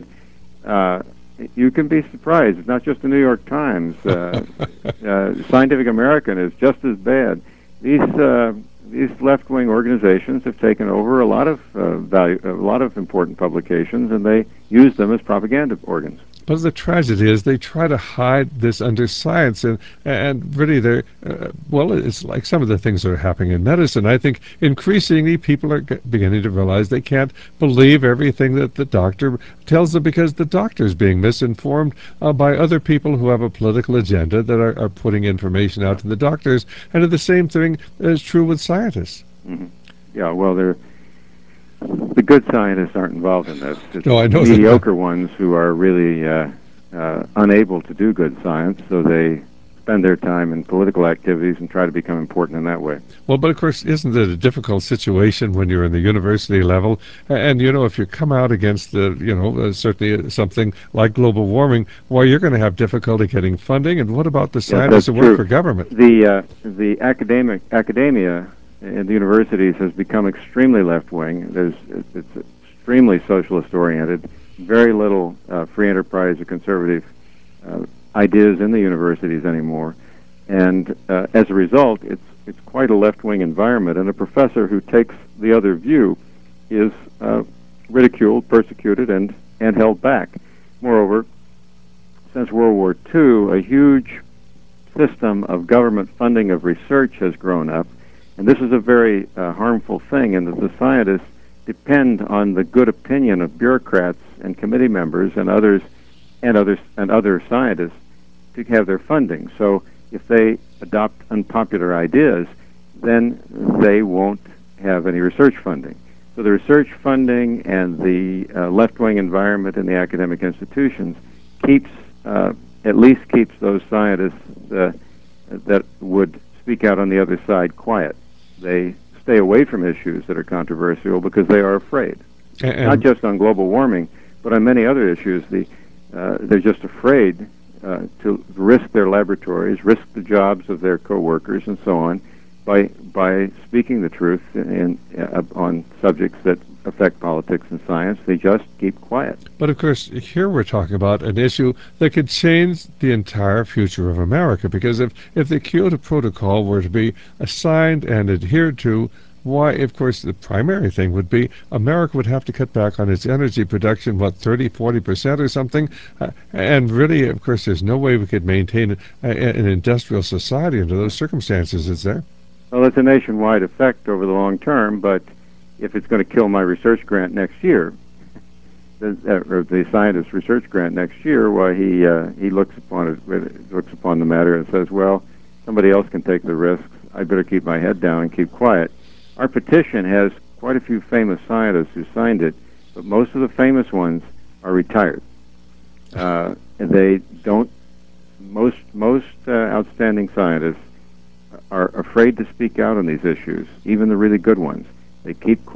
B: You can be surprised. It's not just the New York Times. Scientific American is just as bad. These left-wing organizations have taken over a lot of important publications, and they use them as propaganda organs.
A: But the tragedy is they try to hide this under science, and really they're, well, it's like some of the things that are happening in medicine. I think increasingly people are beginning to realize they can't believe everything that the doctor tells them, because the doctor is being misinformed by other people who have a political agenda that are putting information out to the doctors. And the same thing is true with scientists.
B: Mm-hmm. Yeah, well, the good scientists aren't involved in this. It's
A: I know
B: mediocre ones who are really unable to do good science, so they spend their time in political activities and try to become important in that way.
A: Well, but of course, isn't it a difficult situation when you're in the university level? And, you know, if you come out against certainly something like global warming, well, you're going to have difficulty getting funding. And what about the scientists who work for government?
B: The academia in the universities has become extremely left-wing. It's extremely socialist-oriented, very little free enterprise or conservative ideas in the universities anymore. And as a result, it's quite a left-wing environment, and a professor who takes the other view is ridiculed, persecuted, and held back. Moreover, since World War II, a huge system of government funding of research has grown up. And this is a very harmful thing, in that the scientists depend on the good opinion of bureaucrats and committee members and other scientists to have their funding. So if they adopt unpopular ideas, then they won't have any research funding. So the research funding and the left-wing environment in the academic institutions at least keeps those scientists that would speak out on the other side quiet. They stay away from issues that are controversial because they are afraid. Not just on global warming, but on many other issues. They're just afraid to risk their laboratories, risk the jobs of their co-workers, and so on, by speaking the truth on subjects that affect politics and science. They just keep quiet.
A: But of course, here we're talking about an issue that could change the entire future of America, because if the Kyoto Protocol were to be signed and adhered to, why, of course, the primary thing would be America would have to cut back on its energy production, 30-40% or something, and really, of course, there's no way we could maintain an industrial society under those circumstances, is there?
B: Well, it's a nationwide effect over the long term, but if it's going to kill my research grant next year, or the scientist research grant next year, why he looks upon the matter and says, well, somebody else can take the risks. I better keep my head down and keep quiet. Our petition has quite a few famous scientists who signed it, but most of the famous ones are retired. And they don't. Most outstanding scientists are afraid to speak out on these issues, even the really good ones. They keep quiet,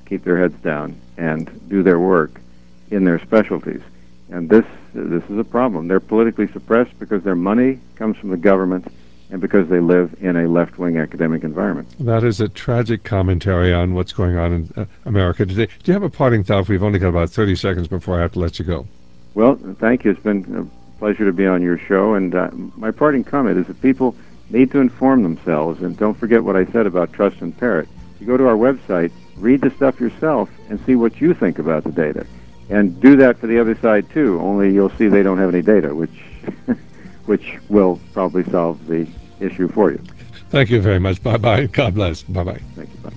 B: keep their heads down and do their work in their specialties. And this is a problem. They're politically suppressed because their money comes from the government and because they live in a left-wing academic environment.
A: That is a tragic commentary on what's going on in America today. Do you have a parting thought? We've only got about 30 seconds before I have to let you go.
B: Well, thank you. It's been a pleasure to be on your show. And my parting comment is that people need to inform themselves. And don't forget what I said about Trust and Parrot. You go to our website, read the stuff yourself, and see what you think about the data. And do that for the other side, too, only you'll see they don't have any data, which will probably solve the issue for you.
A: Thank you very much. Bye-bye. God bless. Bye-bye.
B: Thank you. Bye.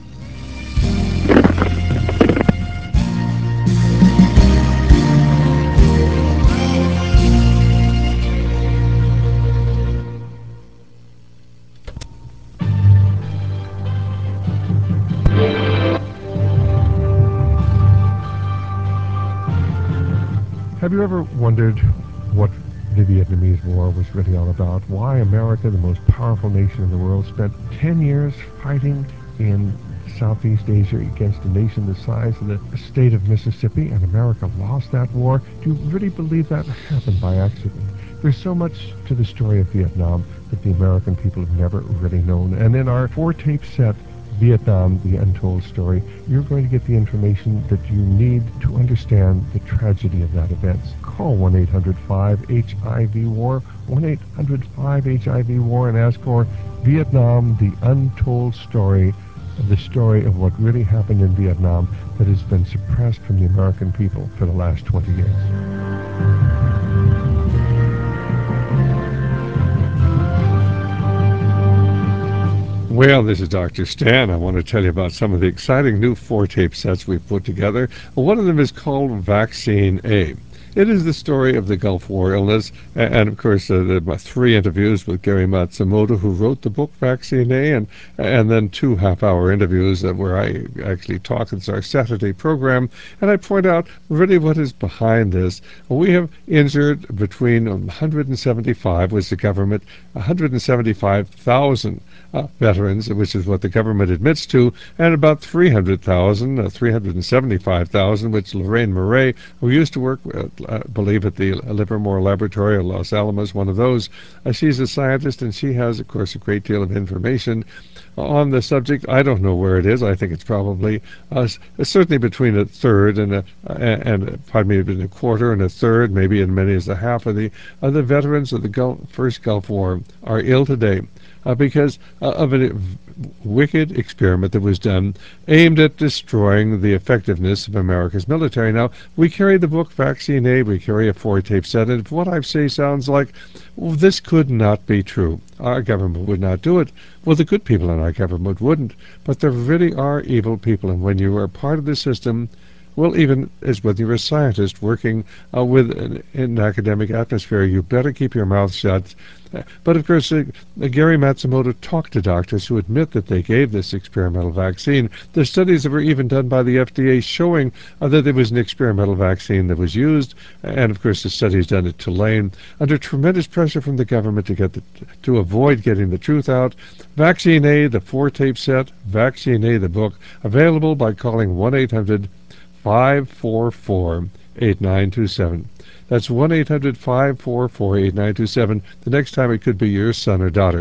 A: Have you ever wondered what the Vietnamese War was really all about? Why America, the most powerful nation in the world, spent 10 years fighting in Southeast Asia against a nation the size of the state of Mississippi, and America lost that war? Do you really believe that happened by accident? There's so much to the story of Vietnam that the American people have never really known. And in our 4-tape set, Vietnam, The Untold Story, you're going to get the information that you need to understand the tragedy of that event. Call 1-800-5-HIV-WAR, 1-800-5-HIV-WAR, and ask for Vietnam, The Untold Story, the story of what really happened in Vietnam that has been suppressed from the American people for the last 20 years. Well, this is Dr. Stan. I want to tell you about some of the exciting new 4-tape sets we've put together. One of them is called Vaccine A. It is the story of the Gulf War illness, and of course, there are 3 interviews with Gary Matsumoto, who wrote the book Vaccine A, and then 2 half-hour interviews where I actually talk. It's our Saturday program, and I point out really what is behind this. We have injured between 175, was the government, 175,000 veterans, which is what the government admits to, and about 300,000, 375,000, which Lorraine Murray, who used to work, believe, at the Livermore Laboratory of Los Alamos, one of those. She's a scientist, and she has, of course, a great deal of information on the subject. I don't know where it is. I think it's probably certainly between a third and a quarter and a third, maybe as many as a half of the veterans of the first Gulf War are ill today. Because of a wicked experiment that was done aimed at destroying the effectiveness of America's military. Now, we carry the book Vaccine A, we carry a 4-tape set, and if what I say sounds like, well, this could not be true, our government would not do it, well, the good people in our government wouldn't, but there really are evil people, and when you are part of the system, well, even as whether you're a scientist working with an academic atmosphere, you better keep your mouth shut. But of course, Gary Matsumoto talked to doctors who admit that they gave this experimental vaccine. There's studies that were even done by the FDA showing that there was an experimental vaccine that was used, and of course the studies done at Tulane under tremendous pressure from the government to avoid getting the truth out. Vaccine A, the 4-tape set, Vaccine A, the book, available by calling 1-800-544-8927. That's 1-800-544-8927. The next time it could be your son or daughter.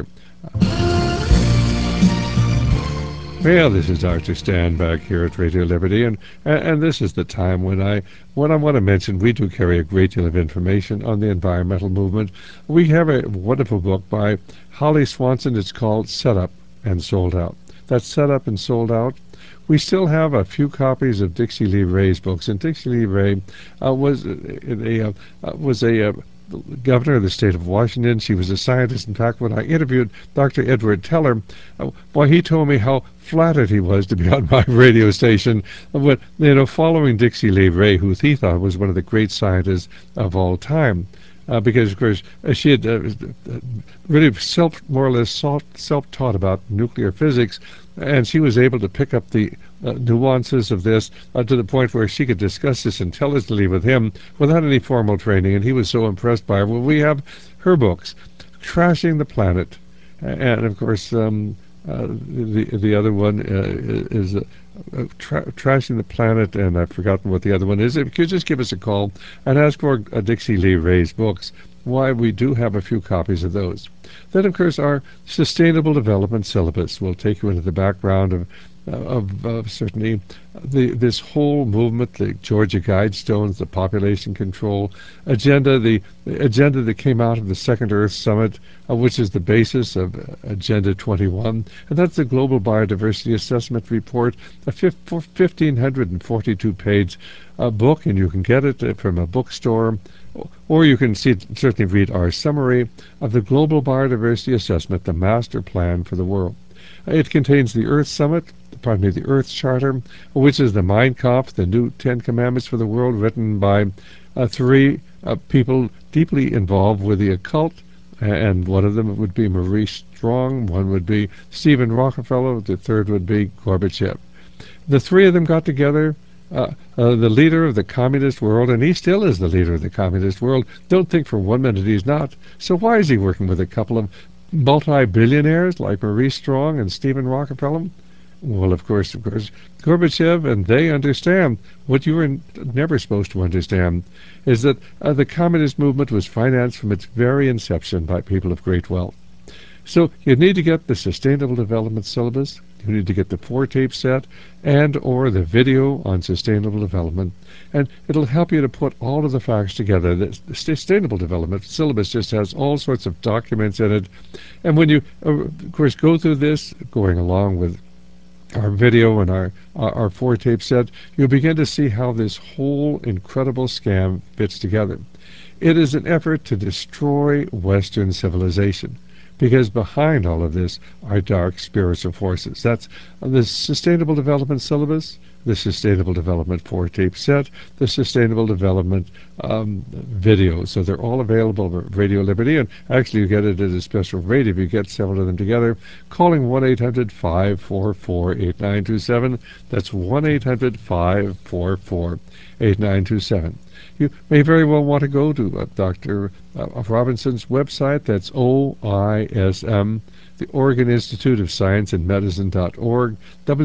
A: Well, this is Dr. Stan back here at Radio Liberty, and this is the time when I want to mention we do carry a great deal of information on the environmental movement. We have a wonderful book by Holly Swanson. It's called Set Up and Sold Out. That's Set Up and Sold Out. We still have a few copies of Dixie Lee Ray's books, and Dixie Lee Ray was a governor of the state of Washington. She was a scientist. In fact, when I interviewed Dr. Edward Teller, he told me how flattered he was to be on my radio station. But, following Dixie Lee Ray, who he thought was one of the great scientists of all time. Because, of course, she had really more or less self-taught about nuclear physics, and she was able to pick up the nuances of this to the point where she could discuss this intelligently with him without any formal training, and he was so impressed by her. Well, we have her books, Trashing the Planet, and, of course, The other one is Trashing the Planet, and I've forgotten what the other one is. If you could just give us a call and ask for Dixie Lee Ray's books, why we do have a few copies of those. Then, of course, our Sustainable Development Syllabus will take you into the background of certainly this whole movement, the Georgia Guidestones, the population control agenda, the agenda that came out of the Second Earth Summit, which is the basis of Agenda 21, and that's the Global Biodiversity Assessment Report, a 1,542-page book, and you can get it from a bookstore, or you can certainly read our summary of the Global Biodiversity Assessment, the Master Plan for the World. It contains the Earth Summit, the Earth Charter, which is the Mein Kampf, the new 10 Commandments for the World, written by three people deeply involved with the occult, and one of them would be Maurice Strong, one would be Stephen Rockefeller, the third would be Gorbachev. The three of them got together. The leader of the communist world, and he still is the leader of the communist world. Don't think for 1 minute he's not. So why is he working with a couple of multi-billionaires like Maurice Strong and Stephen Rockefeller? Well, of course, Gorbachev, and they understand what you were never supposed to understand, is that the communist movement was financed from its very inception by people of great wealth. So you need to get the Sustainable Development Syllabus, you need to get the 4-tape set, and or the video on sustainable development, and it'll help you to put all of the facts together. The Sustainable Development Syllabus just has all sorts of documents in it, and when you, of course, go through this, going along with our video and our 4-tape set, you'll begin to see how this whole incredible scam fits together. It is an effort to destroy Western civilization, because behind all of this are dark spiritual forces. That's the Sustainable Development Syllabus, the Sustainable Development 4-tape set, the Sustainable Development video. So they're all available at Radio Liberty, and actually you get it at a special rate if you get several of them together, calling 1-800-544-8927. That's 1-800-544-8927. You may very well want to go to Dr. Robinson's website. That's OISM, the Oregon Institute of Science and Medicine.org,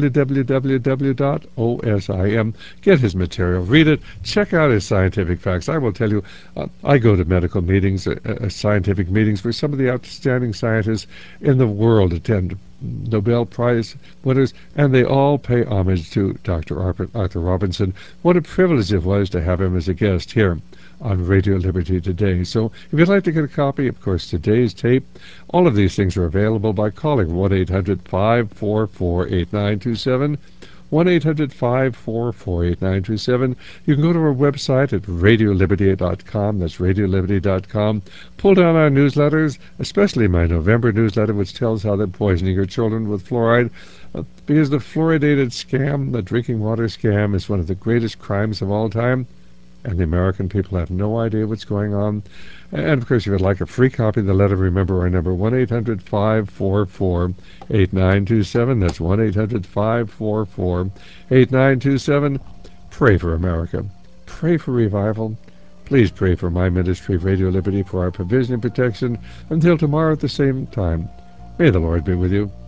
A: www.osim. Get his material, read it, check out his scientific facts. I will tell you, I go to medical meetings, scientific meetings, where some of the outstanding scientists in the world attend, Nobel Prize winners, and they all pay homage to Dr. Arthur Robinson. What a privilege it was to have him as a guest here on Radio Liberty today. So if you'd like to get a copy, of course, today's tape, all of these things are available by calling 1-800-544-8927, 1-800-544-8927. You can go to our website at radioliberty.com. That's radioliberty.com. Pull down our newsletters, especially my November newsletter, which tells how they're poisoning your children with fluoride. Because the fluoridated scam, the drinking water scam, is one of the greatest crimes of all time, and the American people have no idea what's going on. And, of course, if you'd like a free copy of the letter, remember our number, 1-800-544-8927. That's 1-800-544-8927. Pray for America. Pray for revival. Please pray for my ministry, Radio Liberty, for our provision and protection. Until tomorrow at the same time, may the Lord be with you.